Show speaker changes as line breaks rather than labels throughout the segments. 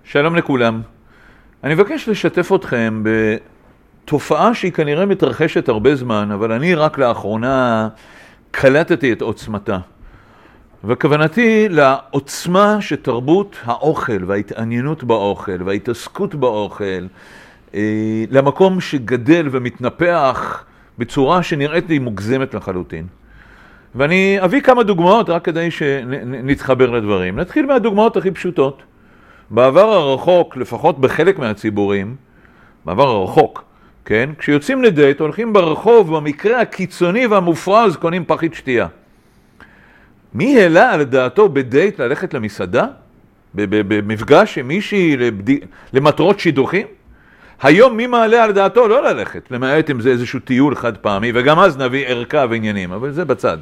שלום לכולם. אני מבקש לשתף אתכם בתופעה שהיא כנראה מתרחשת הרבה זמן, אבל אני רק לאחרונה קלטתי את עוצמתה. וכוונתי לעוצמה שתרבות האוכל וההתעניינות באוכל וההתעסקות באוכל, למקום שגדל ומתנפח בצורה שנראית לי מוגזמת לחלוטין. ואני אביא כמה דוגמאות רק כדי שנתחבר לדברים. נתחיל מהדוגמאות הכי פשוטות. בעבר הרחוק, לפחות בחלק מהציבורים, בעבר הרחוק, כן? כשיוצאים לדייט, הולכים ברחוב, במקרה הקיצוני והמופרז, קונים פחית שתייה. מי העלה על דעתו בדייט ללכת למסעדה? במפגש עם מישהי למטרות שידוכים? היום מי מעלה על דעתו לא ללכת, למעט אם זה איזשהו טיול חד פעמי, וגם אז נביא ערכה ועניינים, אבל זה בצד.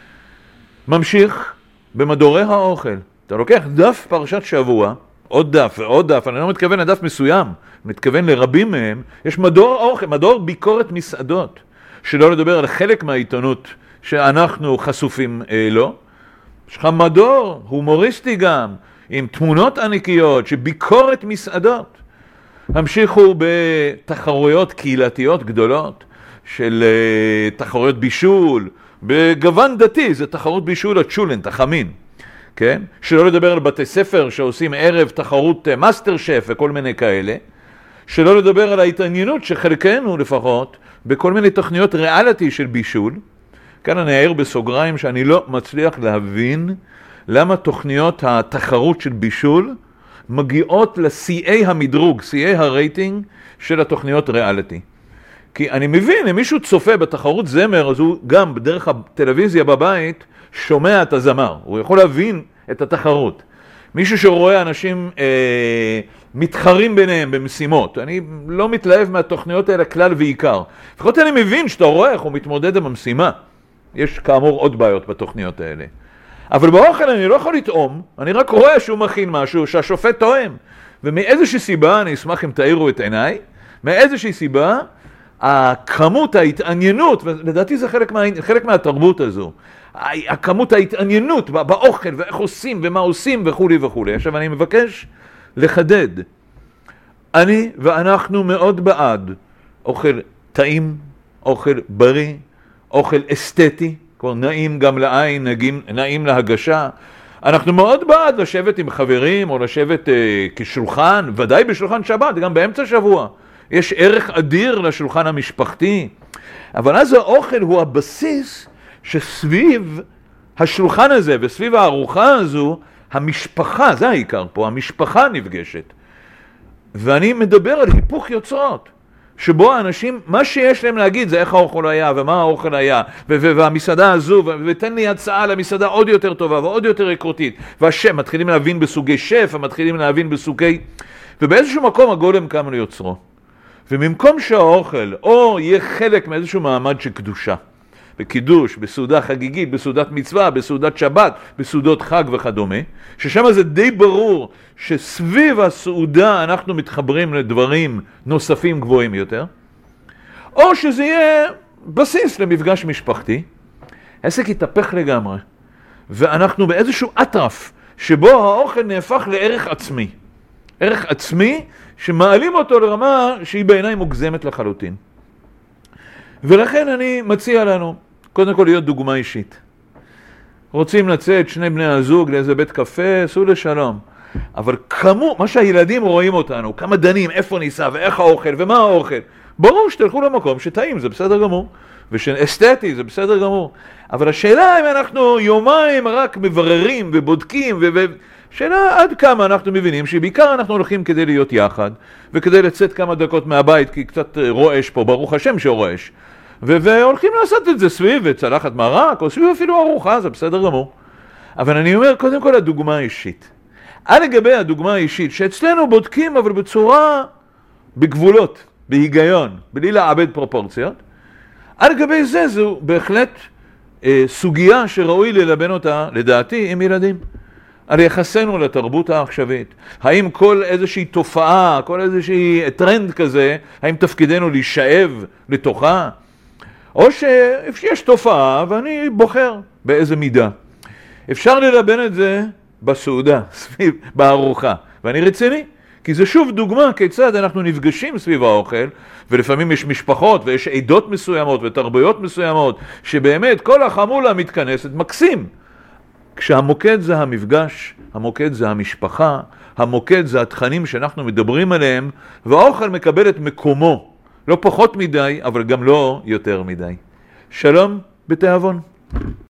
ממשיך במדורי האוכל. אתה לוקח דף פרשת שבוע, עוד דף ועוד דף, אני לא מתכוון לדף מסוים, מתכוון לרבים מהם, יש מדור אוכל, מדור ביקורת מסעדות, שלא לדבר על חלק מהעיתונות שאנחנו חשופים לו. יש לך מדור הומוריסטי גם, עם תמונות ענקיות, שביקורת מסעדות. המשיכו בתחרויות קהילתיות גדולות, של תחרויות בישול, בגוון דתי, זה תחרות בישול הצ'ולן, תחמין. כן? שלא לדבר על בתי ספר שעושים ערב תחרות מאסטר שף וכל מיני כאלה. שלא לדבר על ההתעניינות שחלקנו לפחות בכל מיני תוכניות ריאליטי של בישול. כאן אני אעיר בסוגריים שאני לא מצליח להבין למה תוכניות התחרות של בישול מגיעות ל-CA המדרוג, CA הרייטינג של התוכניות ריאליטי. כי אני מבין, אם מישהו צופה בתחרות זמר, אז הוא גם בדרך הטלוויזיה בבית שומע את הזמר. הוא יכול להבין את התחרות. מישהו שרואה אנשים מתחרים ביניהם במשימות. אני לא מתלהב מהתוכניות האלה כלל ועיקר. לפחות אני מבין שאתה רואה איך הוא מתמודד עם המשימה. יש כאמור עוד בעיות בתוכניות האלה. אבל באוכל אני לא יכול לטעום, אני רק רואה שהוא מכין משהו שהשופט טועם. ומאיזושהי סיבה, אני אשמח אם תאירו את עיניי, מאיזושהי סיבה, הכמות ההתעניינות, ולדעתי זה חלק מהתרבות הזו, הכמות ההתעניינות באוכל ואיך עושים ומה עושים וכו' וכו'. עכשיו אני מבקש לחדד. אני ואנחנו מאוד בעד אוכל טעים, אוכל בריא, אוכל אסתטי, כבר נעים גם לעין, נעים להגשה. אנחנו מאוד בעד לשבת עם חברים או לשבת כשולחן, ודאי בשולחן שבת, גם באמצע שבוע. יש ערך אדיר לשולחן המשפחתי, אבל אז האוכל הוא הבסיס שסביב השולחן הזה וסביב הארוחה הזו, המשפחה, זה העיקר פה, המשפחה נפגשת. ואני מדבר על היפוך יוצרות, שבו האנשים, מה שיש להם להגיד זה איך האוכל היה ומה האוכל היה, והמסעדה הזו, ותן לי הצעה למסעדה עוד יותר טובה ועוד יותר יקרותית, והשם, מתחילים להבין בסוגי שף, ומתחילים להבין בסוגי, ובאיזשהו מקום הגולם קם ליוצרו. וממקום שהאוכל או יהיה חלק מאיזשהו מעמד של קדושה, בקידוש, בסעודה חגיגית, בסעודת מצווה, בסעודת שבת, בסעודות חג וכדומה, ששם זה די ברור שסביב הסעודה אנחנו מתחברים לדברים נוספים גבוהים יותר, או שזה יהיה בסיס למפגש משפחתי, העסק יתהפך לגמרי, ואנחנו באיזשהו אטרף שבו האוכל נהפך לערך עצמי. ערך עצמי שמעלים אותו לרמה שהיא בעיניי מוגזמת לחלוטין. ולכן אני מציע לנו, קודם כל להיות דוגמה אישית. רוצים לצאת שני בני הזוג לאיזה בית קפה, סעו לשלום. אבל מה שהילדים רואים אותנו, כמה דנים, איפה ניסה ואיך האוכל ומה האוכל, ברור שתלכו למקום שטעים, זה בסדר גמור. ושאסתטי, זה בסדר גמור. אבל השאלה אם אנחנו יומיים רק מבררים ובודקים שאלה עד כמה אנחנו מבינים שבעיקר אנחנו הולכים כדי להיות יחד וכדי לצאת כמה דקות מהבית כי קצת רועש פה, ברוך השם שרועש, והולכים לעשות את זה סביב צלחת מרק או סביב אפילו ארוחה, זה בסדר גמור. אבל אני אומר קודם כל הדוגמה האישית. על לגבי הדוגמה האישית שאצלנו בודקים אבל בצורה בגבולות, בהיגיון, בלי לאבד פרופורציות. על לגבי זה זו בהחלט סוגיה שראוי ללבן אותה לדעתי עם ילדים. על יחסנו לתרבות העכשווית. האם כל איזושהי תופעה, כל איזושהי טרנד כזה, האם תפקידנו להישאב לתוכה? או שיש תופעה ואני בוחר באיזה מידה. אפשר ללבן את זה בסעודה, בארוחה. ואני רציני, כי זה שוב דוגמה כיצד אנחנו נפגשים סביב האוכל, ולפעמים יש משפחות ויש עדות מסוימות ותרבויות מסוימות, שבאמת כל החמולה מתכנסת, מקסים. כשהמוקד זה המפגש, המוקד זה המשפחה, המוקד זה התכנים שאנחנו מדברים עליהם, והאוכל מקבל את מקומו, לא פחות מדי, אבל גם לא יותר מדי. שלום בתיאבון.